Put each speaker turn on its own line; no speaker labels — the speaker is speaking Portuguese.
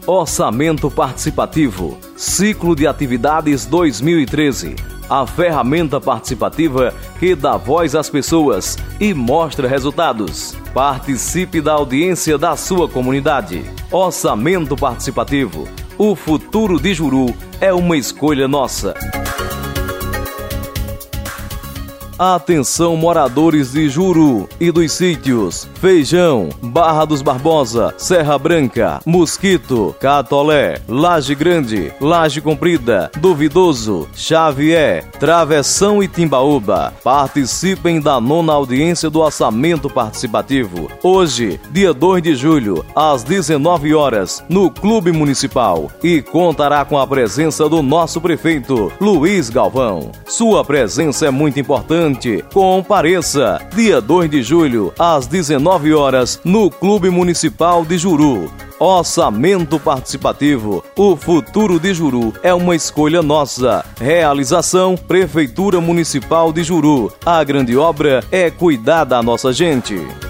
Orçamento Participativo, Ciclo de Atividades 2013. A ferramenta participativa que dá voz às pessoas e mostra resultados. Participe da audiência da sua comunidade. Orçamento Participativo. O futuro de Juru é uma escolha nossa. Atenção, moradores de Juru e dos sítios Feijão, Barra dos Barbosa, Serra Branca, Mosquito, Catolé, Laje Grande, Laje Comprida, Duvidoso, Xavier, Travessão e Timbaúba. Participem da 9ª audiência do Orçamento Participativo. Hoje, dia 2 de julho, às 19 horas, no Clube Municipal. E contará com a presença do nosso prefeito, Luiz Galvão. Sua presença é muito importante. Compareça, dia 2 de julho, às 19 horas, no Clube Municipal de Juru. Orçamento Participativo. O futuro de Juru é uma escolha nossa. Realização: Prefeitura Municipal de Juru. A grande obra é cuidar da nossa gente.